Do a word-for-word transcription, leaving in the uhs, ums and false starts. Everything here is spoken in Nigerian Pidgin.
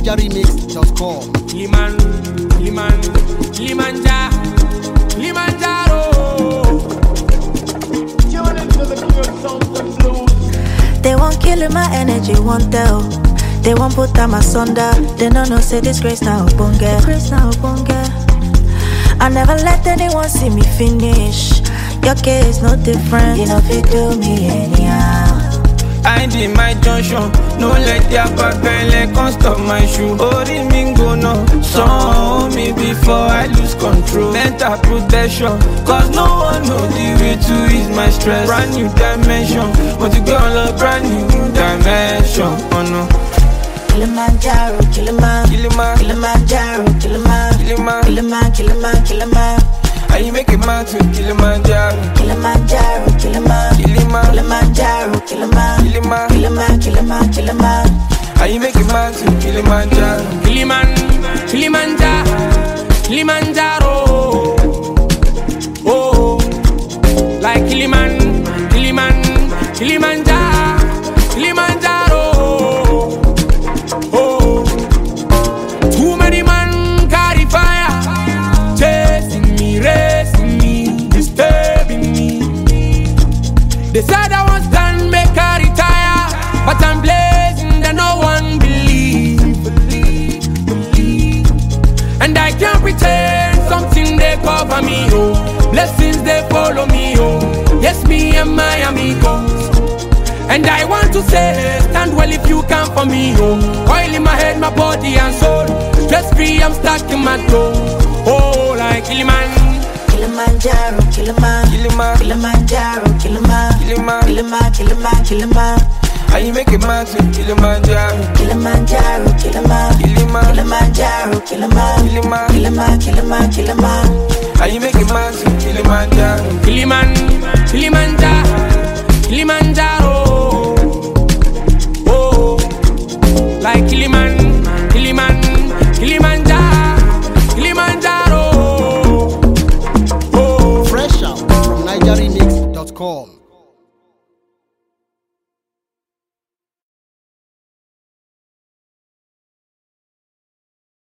niger remix dot com. Kiliman, Kiliman, Kilimanjaro, Kilimanjaro. They won't kill my energy, won't tell. They won't put them asunder. They don't know say this grace now bunga. Grace now bunga. I never let anyone see me finish. Your case no different. You know if you do me anyhow. I did my junction. No let their back belly can't stop my shoe. Ori mingo no. Saw me before I lose control. Mental protection. Cause no one know the way to ease my stress. Brand new dimension. Want to go on a brand new dimension. Oh no. Kilimanjaro, Kiliman, Kiliman, Kilimanjaro, Kiliman, Kiliman, Kiliman, Kiliman, Kiliman. How you make a man to Kilimanjaro? Kilimanjaro, Kiliman, Kiliman, Kilimanjaro, Kiliman, Kiliman, Kiliman, Kiliman, Kiliman. How you make a man to Kilimanjaro? Kiliman, Kilimanjaro, Kilimanjaro. Oh, like Kiliman, Kiliman, Kilimanjaro, Kilimanjaro. Oh, too many man carry fire, chasing me, racing me, disturbing me. They said I was done, make I retire, but I'm blazing that no one believe, believe, believe. And I can't pretend something they cover me, oh. Blessings they follow me, oh. Yes, me and my amigos. And I want to say, stand well if you come for me, oh. Oil in my head, my body and soul. Stress free, I'm stuck in my toe. Oh, like Kiliman. Kilimanjaro, Kiliman, Kiliman, Kilimanjaro, Kiliman, Kiliman, Kiliman, Kiliman, Kiliman. how you make a man to Kilimanjaro? Kilimanjaro, Kiliman, Kiliman, Kilimanjaro, Kiliman, Kiliman, Kiliman, Kiliman, Kiliman. how you make a man to Kilimanjaro? Kiliman, Kilimanjaro, Kilimanjaro. Oh, like Kiliman, Kiliman, Kilimanjaro, Kilimanjaro. Oh, Fresh out from niger remix dot com.